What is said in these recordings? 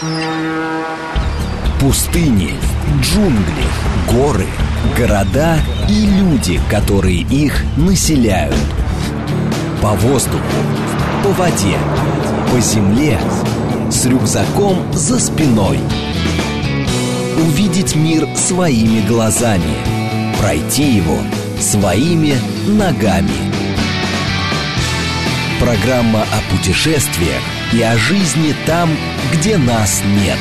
Пустыни, джунгли, горы, города и люди, которые их населяют. По воздуху, по воде, по земле, с рюкзаком за спиной. Увидеть мир своими глазами, пройти его своими ногами. Программа о путешествиях и о жизни там, где нас нет.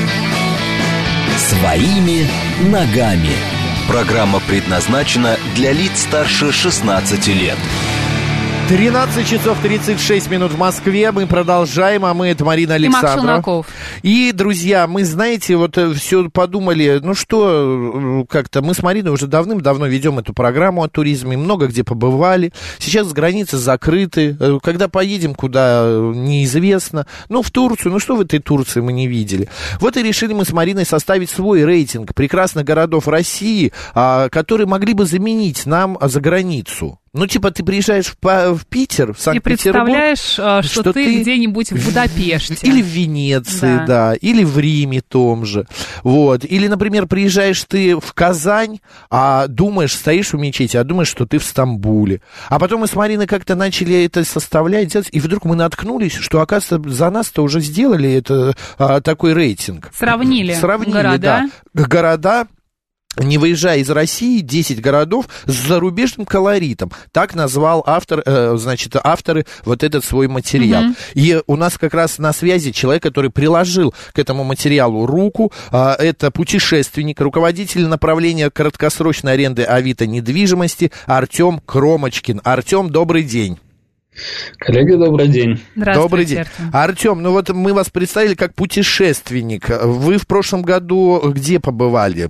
Своими ногами. Программа предназначена для лиц старше 16 лет. 13 часов 36 минут в Москве. Мы продолжаем, а мы, это Марина Александрова. И, друзья, мы, знаете, вот все подумали, ну что, как-то мы с Мариной уже давным-давно ведем эту программу о туризме, много где побывали. Сейчас границы закрыты. Когда поедем, куда неизвестно. Ну, в Турцию, ну что в этой Турции мы не видели. Вот и решили мы с Мариной составить свой рейтинг прекрасных городов России, которые могли бы заменить нам за границу. Ну, типа, ты приезжаешь в Питер, в Санкт-Петербург... И представляешь, что ты где-нибудь в Будапеште. Или в Венеции, да. Или в Риме том же. Вот. Или, например, приезжаешь ты в Казань, а думаешь, стоишь в мечети, а думаешь, что ты в Стамбуле. А потом мы с Мариной как-то начали это составлять, делать, и вдруг мы наткнулись, что, оказывается, за нас-то уже сделали это, такой рейтинг. Сравнили города. Да. Города... Не выезжая из России, 10 городов с зарубежным колоритом. Так назвал авторы вот этот свой материал. И у нас как раз на связи человек, который приложил к этому материалу руку. Это путешественник, руководитель направления краткосрочной аренды Авито недвижимости Артем Кромочкин. Артем, добрый день. Коллеги, добрый день. Добрый день. Артем, ну вот мы вас представили как путешественник. Вы в прошлом году где побывали?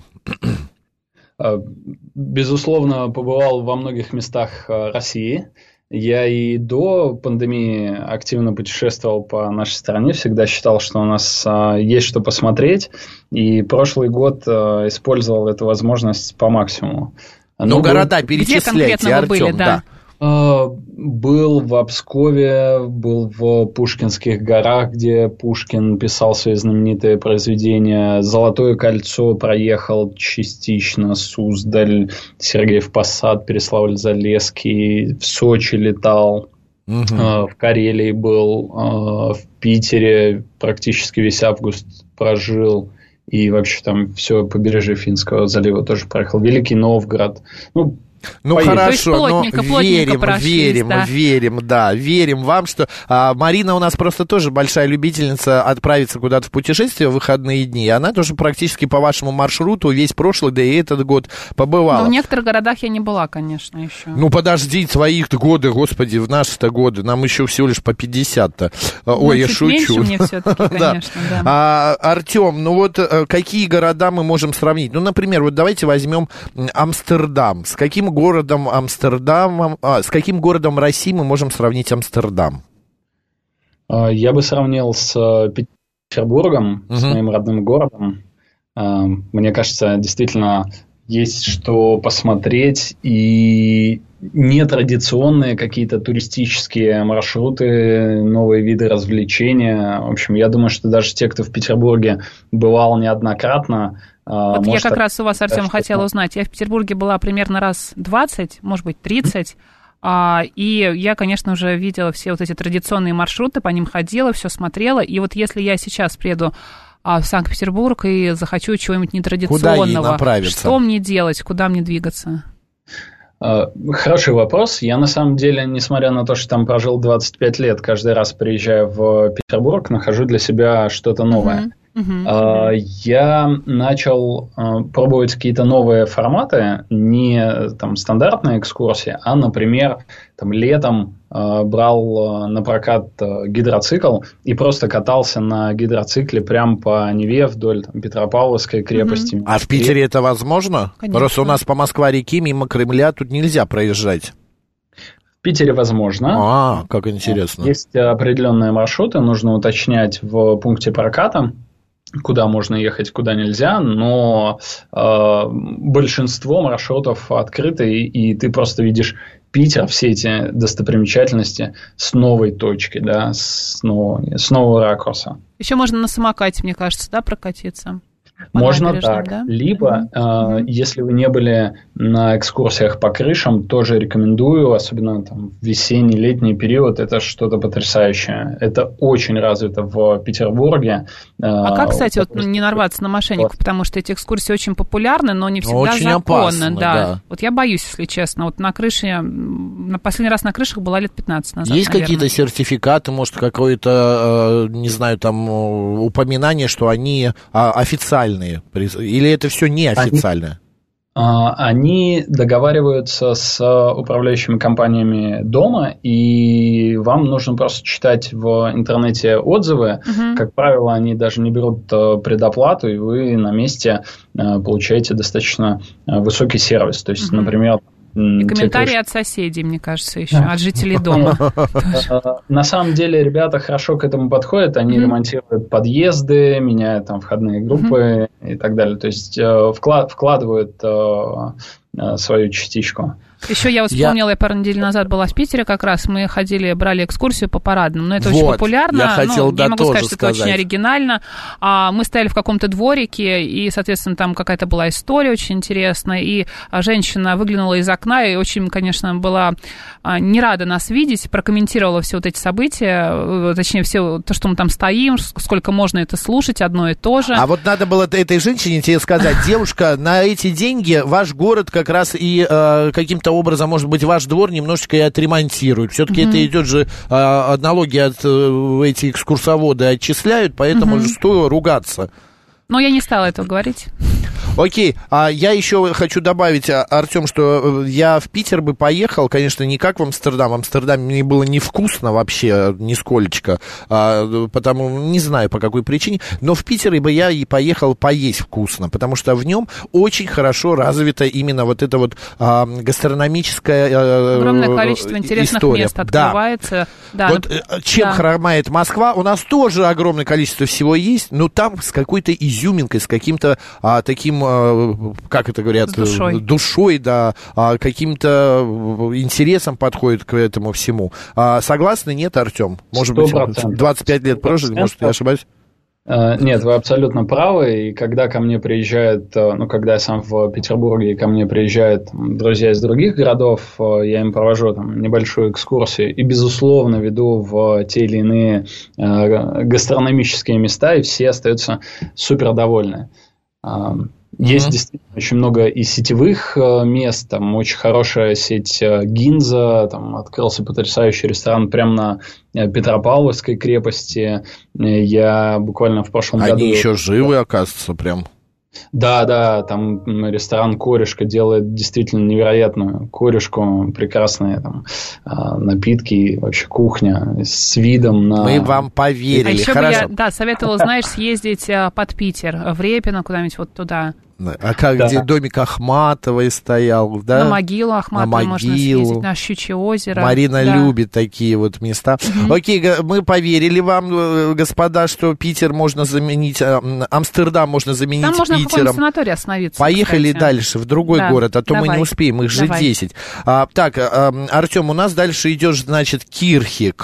Безусловно, побывал во многих местах России. Я и до пандемии активно путешествовал по нашей стране, всегда считал, что у нас есть что посмотреть, и прошлый год использовал эту возможность по максимуму. Но города перечисляйте, Артем, были, да. Был в Обскове, был в Пушкинских горах, где Пушкин писал свои знаменитые произведения. Золотое кольцо проехал частично, Суздаль, Сергеев Посад, Переславль-Залесский, в Сочи летал, в Карелии был, в Питере практически весь август прожил. И вообще там все побережье Финского залива тоже проехал. Великий Новгород. Ну, хорошо, но верим вам, что Марина у нас просто тоже большая любительница отправиться куда-то в путешествие в выходные дни, и она тоже практически по вашему маршруту весь прошлый, да и этот год побывала. Но в некоторых городах я не была, конечно, еще. Ну, подожди, своих-то годы, господи, в наши-то годы, нам еще всего лишь по 50-то. Ой, я шучу. Меньше мне все-таки, конечно, да. Артем, ну вот какие города мы можем сравнить? Ну, например, вот давайте возьмем Амстердам. С каким городом России мы можем сравнить Амстердам? Я бы сравнил с Петербургом, с моим родным городом. Мне кажется, действительно есть что посмотреть, и нетрадиционные какие-то туристические маршруты, новые виды развлечения. В общем, я думаю, что даже те, кто в Петербурге бывал неоднократно. Вот я как раз у вас, Артем, хотела узнать. Я в Петербурге была примерно раз 20, может быть, 30. И я, конечно, уже видела все вот эти традиционные маршруты, по ним ходила, все смотрела. И вот если я сейчас приеду в Санкт-Петербург и захочу чего-нибудь нетрадиционного, что мне делать, куда мне двигаться? Хороший вопрос. Я, на самом деле, несмотря на то, что там прожил 25 лет, каждый раз приезжая в Петербург, нахожу для себя что-то новое. Я начал пробовать какие-то новые форматы, не там стандартные экскурсии, а, например, там, летом брал на прокат гидроцикл и просто катался на гидроцикле прямо по Неве вдоль Петропавловской крепости. А в Питере это возможно? Конечно. Просто у нас по Москва-реке мимо Кремля тут нельзя проезжать. В Питере возможно. Как интересно. Есть определенные маршруты, нужно уточнять в пункте проката, куда можно ехать, куда нельзя, но большинство маршрутов открыты, и ты просто видишь Питер, все эти достопримечательности с новой точки, да, с нового ракурса. Еще можно на самокате, мне кажется, да, прокатиться? Можно так. Да? Либо, если вы не были на экскурсиях по крышам, тоже рекомендую, особенно там, в весенний, летний период, это что-то потрясающее. Это очень развито в Петербурге. А как, кстати, вот не нарваться на мошенников, потому что эти экскурсии очень популярны, но не всегда очень законны. Опасно, да. Вот я боюсь, если честно. Вот на крыше, на последний раз на крышах была лет 15 назад, Есть какие-то сертификаты, может, какое-то, не знаю, там, упоминание, что они официальные? Или это все неофициально? Они договариваются с управляющими компаниями дома, и вам нужно просто читать в интернете отзывы. Как правило, они даже не берут предоплату, и вы на месте получаете достаточно высокий сервис. То есть, например... И комментарии от соседей, мне кажется, еще, от жителей дома. На самом деле, ребята хорошо к этому подходят. Они ремонтируют подъезды, меняют там входные группы и так далее. То есть, вкладывают свою частичку. Еще я вот вспомнила, я пару недель назад была в Питере как раз, мы ходили, брали экскурсию по парадным, но это очень популярно, я могу сказать, что это очень оригинально. Мы стояли в каком-то дворике, и, соответственно, там какая-то была история очень интересная, и женщина выглянула из окна и очень, конечно, была не рада нас видеть, прокомментировала все вот эти события, точнее, все то, что мы там стоим, сколько можно это слушать, одно и то же. А вот надо было этой женщине тебе сказать, девушка, на эти деньги ваш город как раз и каким-то образом, может быть, ваш двор немножечко и отремонтируют. Все-таки это идет же, налоги от эти экскурсоводы отчисляют, поэтому же стоило ругаться. Но я не стала этого говорить. Окей, а я еще хочу добавить, Артем, что я в Питер бы поехал, конечно, не как в Амстердам. В Амстердаме мне было невкусно вообще, нисколечко, потому, не знаю по какой причине, но в Питер бы я и поехал поесть вкусно, потому что в нем очень хорошо развита именно вот эта вот гастрономическая огромное количество интересных история. Мест открывается. Да. Вот чем хромает Москва, у нас тоже огромное количество всего есть, но там с какой-то изюминкой, с каким-то таким, как это говорят, душой, да, каким-то интересом подходит к этому всему. Согласны, нет, Артем? Может 100%. Быть, 25 лет прожили, может, я ошибаюсь? Нет, вы абсолютно правы, и когда ко мне приезжают, когда я сам в Петербурге, и ко мне приезжают друзья из других городов, я им провожу там небольшую экскурсию и, безусловно, веду в те или иные гастрономические места, и все остаются супер довольны. Есть действительно очень много и сетевых мест, там очень хорошая сеть Гинза, там открылся потрясающий ресторан прямо на Петропавловской крепости. Я буквально в прошлом году... Они еще живы, оказывается, прям. Да, там ресторан «Корешка» делает действительно невероятную корешку, прекрасные там напитки, вообще кухня с видом на... Мы вам поверили, а еще хорошо. бы я, советовала, знаешь, съездить под Питер, в Репино, куда-нибудь вот туда. А как, где домик Ахматовой стоял, да? На могилу Ахматовой можно съездить, на Щучье озеро. Марина любит такие вот места. Окей, мы поверили вам, господа, что Питер можно заменить, Амстердам можно заменить Питером. Там можно в каком-нибудь санатории остановиться. Поехали дальше, в другой город, а то мы не успеем, их же 10. Так, Артем, у нас дальше идет, значит, Кирхи,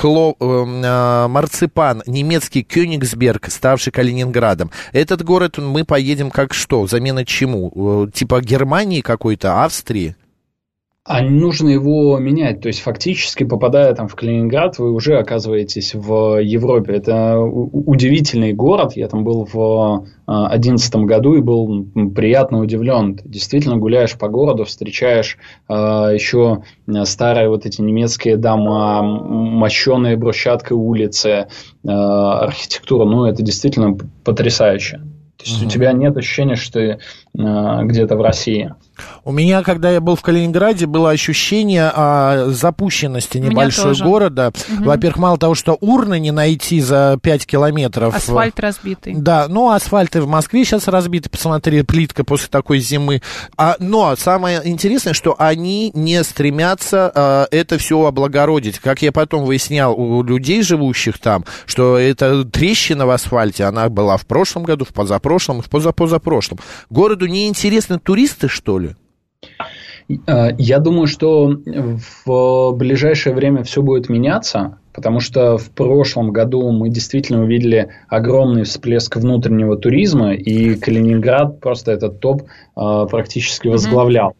марципан, немецкий Кёнигсберг, ставший Калининградом. Этот город мы поедем как что? Замена чему? Типа Германии какой-то, Австрии? А нужно его менять. То есть, фактически, попадая там в Калининград, вы уже оказываетесь в Европе. Это удивительный город. Я там был в 2011 году и был приятно удивлен. Ты действительно гуляешь по городу, встречаешь еще старые вот эти немецкие дома, мощеные брусчаткой улицы, архитектура. Ну, это действительно потрясающе. То есть у тебя нет ощущения, что ты где-то в России. У меня, когда я был в Калининграде, было ощущение запущенности небольшого города. Во-первых, мало того, что урны не найти за 5 километров. Асфальт разбитый. Да, асфальты в Москве сейчас разбиты, посмотри, плитка после такой зимы. Но самое интересное, что они не стремятся это все облагородить. Как я потом выяснял у людей, живущих там, что эта трещина в асфальте, она была в прошлом году, в позапрошлом, в позапозапрошлом. Городу не интересны туристы, что ли? Я думаю, что в ближайшее время все будет меняться, потому что в прошлом году мы действительно увидели огромный всплеск внутреннего туризма, и Калининград просто этот топ практически возглавлял.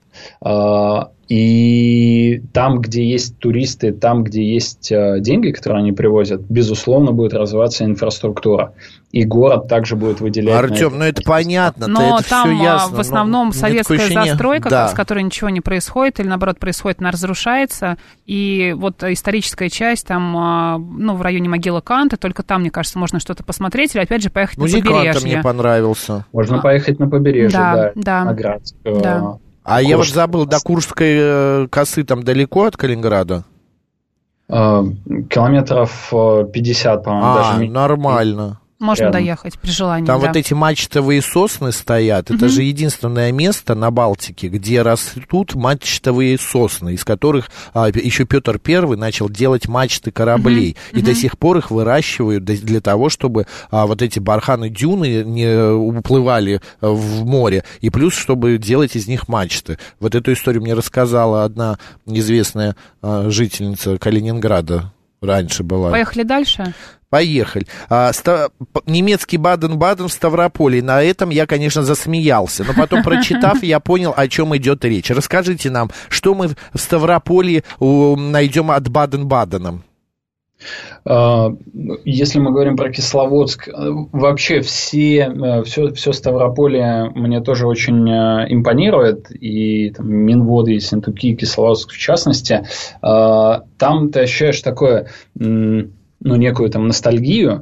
И там, где есть туристы, там, где есть деньги, которые они привозят, безусловно, будет развиваться инфраструктура. И город также будет выделять... Артем, ну это понятно, но это там все ясно. В основном советская застройка, с которой ничего не происходит, или наоборот происходит, она разрушается. И вот историческая часть там, в районе могилы Канта, только там, мне кажется, можно что-то посмотреть, или опять же поехать на побережье. Музей Канта мне понравился. Можно поехать на побережье, на Градскую. Да. А я вот забыл, до Куршской косы там далеко от Калининграда? Километров 50, по-моему, даже. Нормально. Можно доехать при желании. Там вот эти мачтовые сосны стоят. Это же единственное место на Балтике, где растут мачтовые сосны, из которых еще Петр I начал делать мачты кораблей. И до сих пор их выращивают для того, чтобы вот эти барханы дюны не уплывали в море. И плюс, чтобы делать из них мачты. Вот эту историю мне рассказала одна известная жительница Калининграда. Раньше была. Поехали дальше? Поехали. Немецкий Баден-Баден в Ставрополе. На этом я, конечно, засмеялся. Но потом, прочитав, я понял, о чем идет речь. Расскажите нам, что мы в Ставрополе найдем от Баден-Бадена? Если мы говорим про Кисловодск, вообще все Ставрополье мне тоже очень импонирует, и там, Минводы, Ессентуки, Кисловодск в частности. Там ты ощущаешь такое... некую там ностальгию,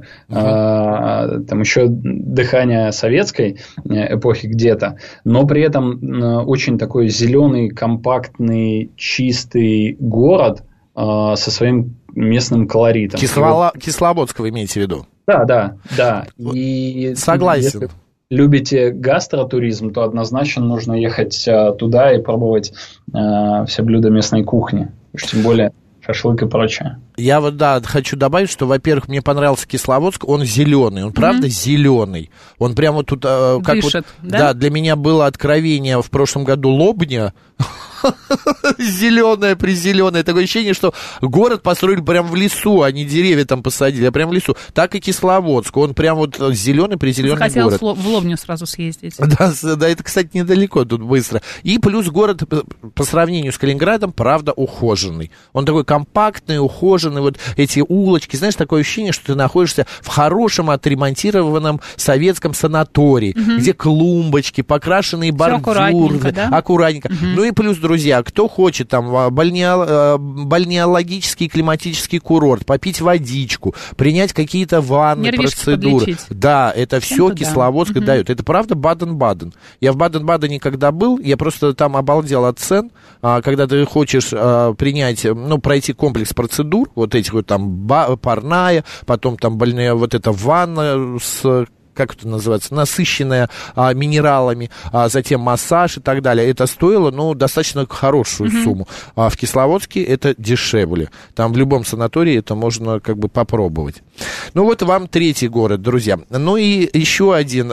там еще дыхание советской эпохи где-то, но при этом очень такой зеленый, компактный, чистый город со своим местным колоритом. Кисловодск вы имеете в виду? Да. И согласен. Если любите гастротуризм, то однозначно нужно ехать туда и пробовать все блюда местной кухни. Уж тем более шашлык и прочее. Я вот, хочу добавить, что, во-первых, мне понравился Кисловодск, он зеленый, он правда зеленый. Он прямо тут... как дышит, вот, да? Для меня было откровение в прошлом году Лобня. Зеленое-призеленое. Такое ощущение, что город построили прям в лесу, а не деревья там посадили, а прям в лесу. Так и Кисловодск. Он прям вот зеленый-призеленый город. Хотелось в Лобню сразу съездить. Да, это, кстати, недалеко, тут быстро. И плюс город по сравнению с Калининградом, правда, ухоженный. Он такой компактный, ухоженный. Вот эти улочки. Знаешь, такое ощущение, что ты находишься в хорошем отремонтированном советском санатории, где клумбочки, покрашенные бордюры. Аккуратненько. Ну и плюс, друзья, кто хочет там бальнеологический климатический курорт, попить водичку, принять какие-то ванны, процедуры. Подлечить. Да, это все Кисловодск дает. Это правда Баден-Баден. Я в Баден-Бадене когда был, я просто там обалдел от цен, когда ты хочешь принять, пройти комплекс процедур, вот этих вот там парная, потом там вот эта ванна с... как это называется, насыщенная минералами, затем массаж и так далее. Это стоило, достаточно хорошую сумму. А в Кисловодске это дешевле. Там в любом санатории это можно попробовать. Вот вам третий город, друзья. И еще один,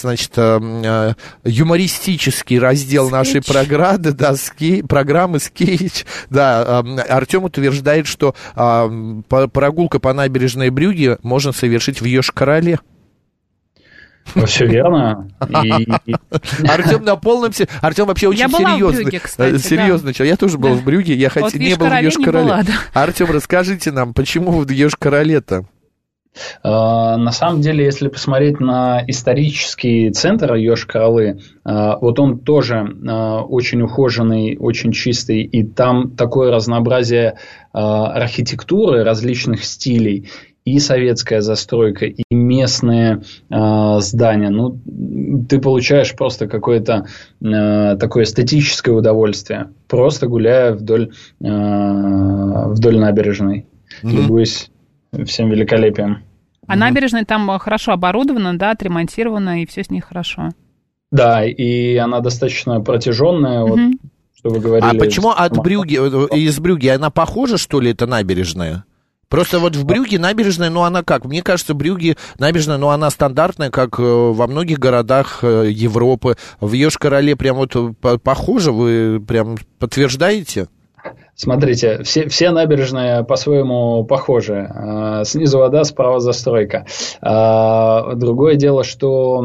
юмористический раздел нашей программы «Скетч». Да, Артем утверждает, что прогулка по набережной Брюгге можно совершить в Йошкар-Оле. Все верно. Артем на полном... Артем вообще очень серьезный. Брюгге, кстати, серьезный человек. Я тоже был в Брюгге, я хоть не был в Йошкар-Оле. Артем, расскажите нам, почему в Йошкар-Оле-то? На самом деле, если посмотреть на исторический центр Йошкар-Олы, вот он тоже очень ухоженный, очень чистый, и там такое разнообразие архитектуры различных стилей, и советская застройка, и местные здания. Ты получаешь просто какое-то такое эстетическое удовольствие, просто гуляя вдоль набережной, любуясь всем великолепием. А набережная там хорошо оборудована, да, отремонтирована, и все с ней хорошо. Да, и она достаточно протяженная, что вы говорили. А почему из Брюгге она похожа, что ли, эта набережная? Просто вот в Брюгге набережная, ну она как? Мне кажется, Брюгге набережная, ну она стандартная, как во многих городах Европы. В Йошкар-Оле прям вот похоже, вы прям подтверждаете? Смотрите, все набережные по-своему похожи. Снизу вода, справа застройка. Другое дело, что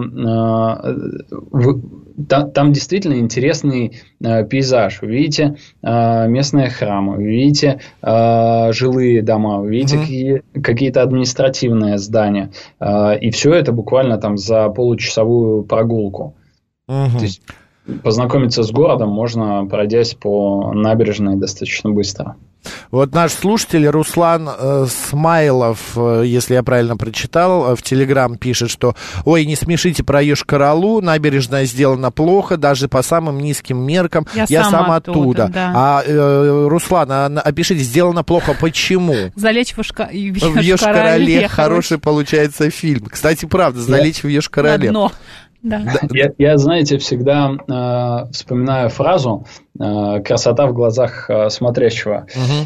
там действительно интересный пейзаж. Вы видите местные храмы, вы видите жилые дома, вы видите какие-то административные здания. И все это буквально там за получасовую прогулку. То есть познакомиться с городом можно, пройдясь по набережной достаточно быстро. Вот наш слушатель Руслан Смайлов, если я правильно прочитал, в Телеграм пишет, что ой, не смешите про Йошкар-Олу, набережная сделана плохо, даже по самым низким меркам. Я сам оттуда. Да. А Руслан, опишите, сделано плохо почему? «Залечь в Йошкар-Оле» хороший получается фильм. Кстати, правда, «Залечь в Йошкар-Оле». Да. Я, знаете, всегда вспоминаю фразу «красота в глазах смотрящего».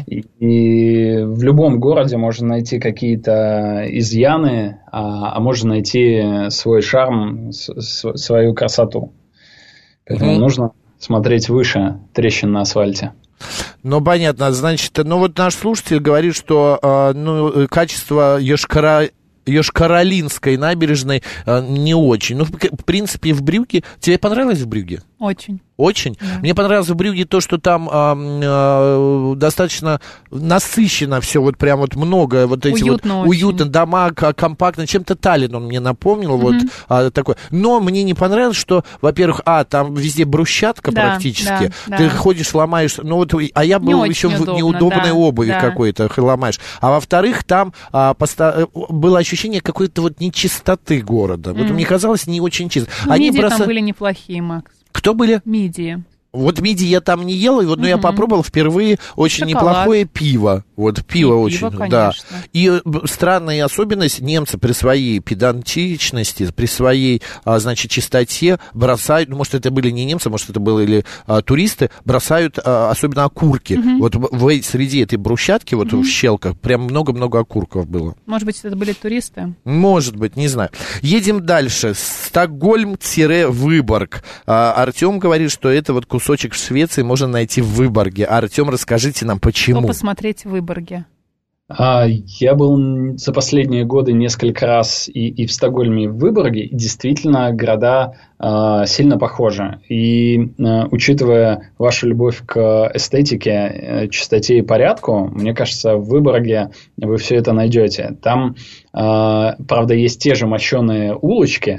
И в любом городе можно найти какие-то изъяны, а можно найти свой шарм, свою красоту. Поэтому нужно смотреть выше трещин на асфальте. Ну, понятно. Значит, ну вот наш слушатель говорит, что качество Йошкар-Олинской набережной не очень. Ну, в принципе, в Брюгге... Тебе понравилось в Брюгге? Очень. Очень? Да. Мне понравилось в Брюгге то, что там достаточно насыщенно все, вот прям вот много, вот эти уютно вот уютно, дома компактно, чем-то Таллин он мне напомнил, вот такой. Но мне не понравилось, что, во-первых, там везде брусчатка практически, ты ходишь, ломаешь, ну вот, а я был еще в неудобной обуви какой-то, ломаешь. А во-вторых, там было ощущение какой-то вот нечистоты города. Вот мне казалось не очень чисто. Мидии там были неплохие, Макс. Кто были? Мидии. Вот мидии я там не ел, и вот, но я попробовал впервые очень неплохое пиво. Вот пиво очень, конечно. Да. И странная особенность, немцы при своей педантичности, при своей, значит, чистоте бросают, ну, может, это были не немцы, может, это были туристы, бросают особенно окурки. Вот среди этой брусчатки, вот в щелках, прям много-много окурков было. Может быть, это были туристы? Может быть, не знаю. Едем дальше. Стокгольм-Выборг. Артем говорит, что это вот кусочек в Швеции можно найти в Выборге. Артем, расскажите нам, почему? Что посмотреть в Выборге? Я был за последние годы несколько раз и в Стокгольме, и в Выборге, и действительно города сильно похожи. И учитывая вашу любовь к эстетике, чистоте и порядку, мне кажется, в Выборге вы все это найдете. Там, правда, есть те же мощеные улочки,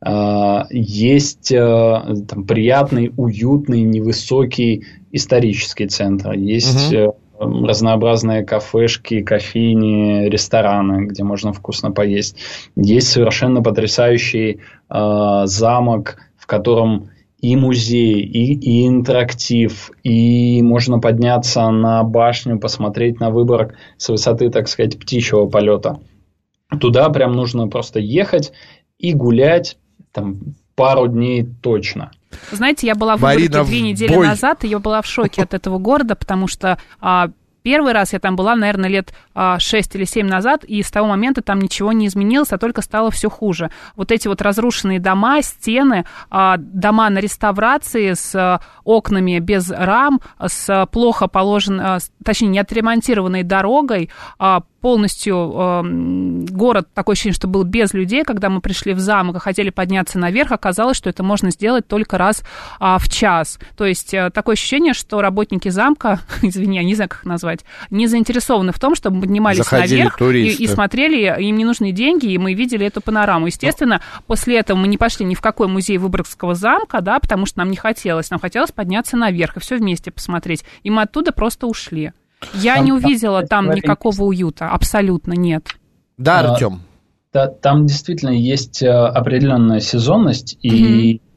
есть там приятный, уютный, невысокий исторический центр, есть разнообразные кафешки, кофейни, рестораны, где можно вкусно поесть. Есть совершенно потрясающий замок, в котором и музей, и интерактив, и можно подняться на башню, посмотреть на Выборг с высоты, так сказать, птичьего полета. Туда прям нужно просто ехать и гулять там пару дней точно. Знаете, я была в Выборге 2 недели назад, и я была в шоке от этого города, потому что первый раз я там была, наверное, лет 6 или 7 назад, и с того момента там ничего не изменилось, а только стало все хуже. Вот эти вот разрушенные дома, стены, дома на реставрации с окнами без рам, с плохо положенной, точнее, не отремонтированной дорогой, полностью город, такое ощущение, что был без людей. Когда мы пришли в замок и хотели подняться наверх, оказалось, что это можно сделать только раз в час. То есть такое ощущение, что работники замка, извини, я не знаю, как их назвать, не заинтересованы в том, чтобы мы поднимались заходили наверх и смотрели, им не нужны деньги, и мы видели эту панораму. Естественно, после этого мы не пошли ни в какой музей Выборгского замка, да, потому что нам не хотелось. Нам хотелось подняться наверх и все вместе посмотреть. И мы оттуда просто ушли. Я не увидела там никакого уюта, абсолютно нет. Да, Артем? Там действительно есть определенная сезонность, и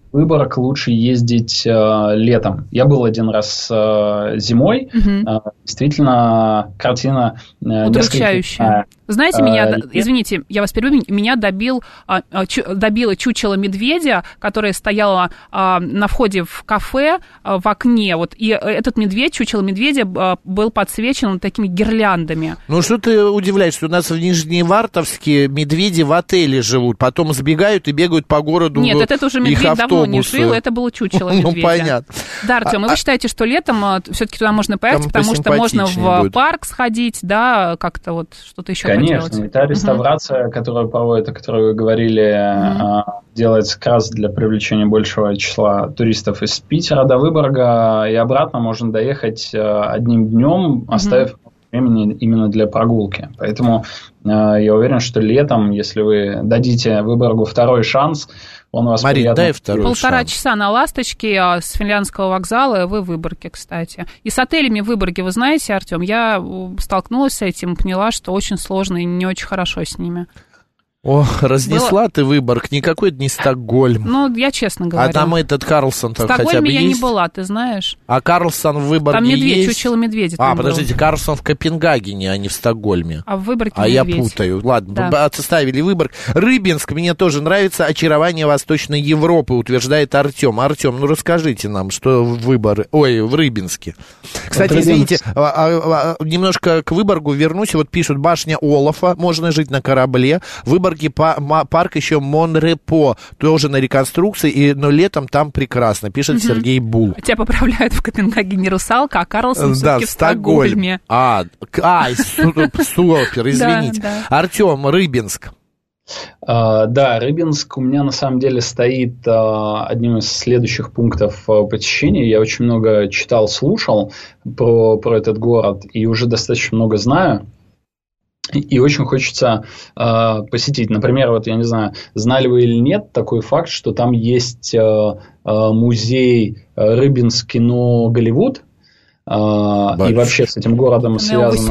Выборг лучше ездить летом. Я был один раз зимой. Действительно, картина удручающая. Знаете, извините, я вас перебью, меня добило чучело медведя, которое стояло на входе в кафе в окне. Вот, и этот чучело медведя был подсвечен вот такими гирляндами. Ну, что ты удивляешься? У нас в Нижневартовске медведи в отеле живут, потом сбегают и бегают по городу. Нет, это уже медведь давно не жил, это было чучело медведя. Ну, понятно. Да, Артем, и вы считаете, что летом все-таки туда можно поехать, потому что можно в парк сходить, да, как-то вот что-то еще поделать? Конечно, и та реставрация, которую проводят, о которой вы говорили, делается как раз для привлечения большего числа туристов из Питера до Выборга, и обратно можно доехать одним днем, оставив времени именно для прогулки. Поэтому я уверен, что летом, если вы дадите Выборгу второй шанс, он у вас Марин, дай второй полтора часа на «Ласточке» с Финляндского вокзала, вы в Выборге, кстати. И с отелями в Выборге, вы знаете, Артем, я столкнулась с этим, поняла, что очень сложно и не очень хорошо с ними. О, разнесла ты Выборг, никакой это не Стокгольм. Ну, я честно говорю. А там этот Карлсон-то хотя бы есть? В Стокгольме я не была, ты знаешь. А Карлсон в Выборге есть? Там чучело медведя. Подождите, Карлсон в Копенгагене, а не в Стокгольме. А в Выборге медведь. Я путаю. Ладно, отставили Выборг. Рыбинск, мне тоже нравится. Очарование Восточной Европы, утверждает Артем. Артем, ну расскажите нам, что в Рыбинске. Кстати, извините, немножко к Выборгу вернусь. Вот пишут, башня Олафа, можно жить на корабле. Выборге парк еще Монрепо, тоже на реконструкции, но летом там прекрасно, пишет Сергей Бул. Тебя поправляют, в Копенгагене русалка, а Карлсон все-таки в Стокгольме. Супер, извините. Артем, Рыбинск. Да, Рыбинск у меня на самом деле стоит одним из следующих пунктов посещения. Я очень много читал, слушал про этот город и уже достаточно много знаю. И очень хочется посетить. Например, вот я не знаю, знали вы или нет такой факт, что там есть музей Рыбинск кино Голливуд. И вообще с этим городом связано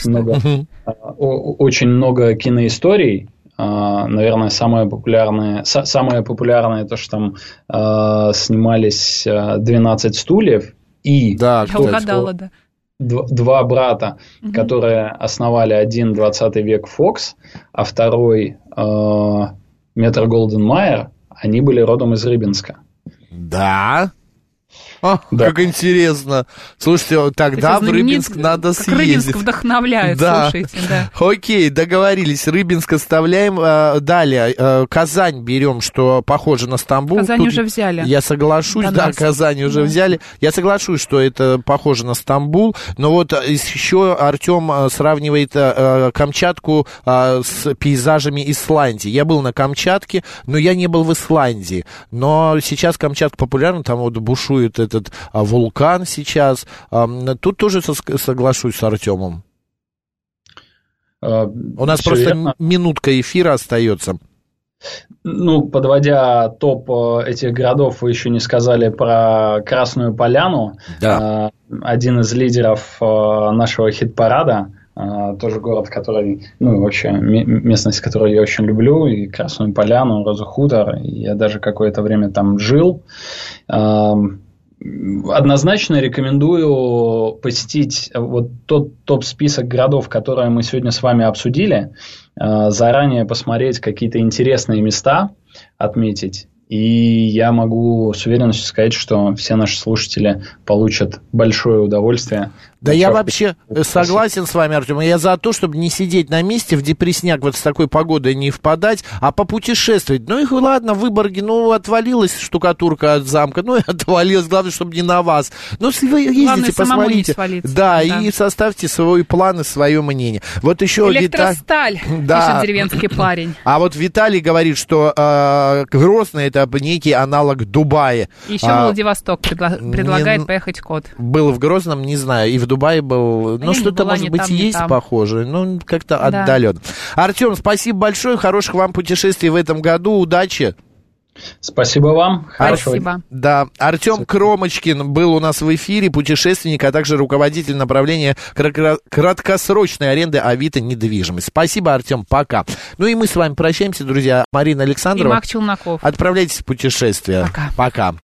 очень много киноисторий. Наверное, самое популярное то, что там снимались «12 стульев». И я угадала, да. Два брата, которые основали один 20 век Фокс, а второй Метро-Голдвин-Майер, они были родом из Рыбинска. Да? Как интересно. Слушайте, тогда в Рыбинск надо съездить. Рыбинск вдохновляет, слушайте, да. Окей, договорились. Рыбинск оставляем. Далее, Казань берем, что похоже на Стамбул. Казань уже взяли. Я соглашусь, Казань уже взяли. Я соглашусь, что это похоже на Стамбул. Но вот еще Артем сравнивает Камчатку с пейзажами Исландии. Я был на Камчатке, но я не был в Исландии. Но сейчас Камчатка популярна, там вот бушует этот вулкан сейчас. Тут тоже соглашусь с Артемом. У нас просто минутка эфира остается. Ну, подводя топ этих городов, вы еще не сказали про Красную Поляну. Да. Один из лидеров нашего хит-парада. Тоже город, который, вообще местность, которую я очень люблю, и Красную Поляну, Розу Хутор. Я даже какое-то время там жил. Однозначно рекомендую посетить вот тот топ-список городов, которые мы сегодня с вами обсудили, заранее посмотреть какие-то интересные места, отметить. И я могу с уверенностью сказать, что все наши слушатели получат большое удовольствие. Да, я вообще согласен с вами, Артем. Я за то, чтобы не сидеть на месте, в депрессняк вот с такой погодой не впадать, а попутешествовать. Ну и ладно, в Выборге, отвалилась штукатурка от замка, и отвалилась, главное, чтобы не на вас. Вы ездите, посмотрите. Да, и составьте свои планы, свое мнение. Вот еще Электросталь, пишет деревенский парень. А вот Виталий говорит, что Грозный — это некий аналог Дубая. Еще Владивосток предлагает поехать кот. Был в Грозном, не знаю, и в Дубае был. Что-то, может быть, есть похожее, как-то отдаленно. Артем, спасибо большое, хороших вам путешествий в этом году, удачи. Спасибо вам. Спасибо. Да, Артем Кромочкин был у нас в эфире, путешественник, а также руководитель направления краткосрочной аренды Авито недвижимость. Спасибо, Артем, пока. Ну и мы с вами прощаемся, друзья. Марина Александрова. И Мак Челноков. Отправляйтесь в путешествие. Пока.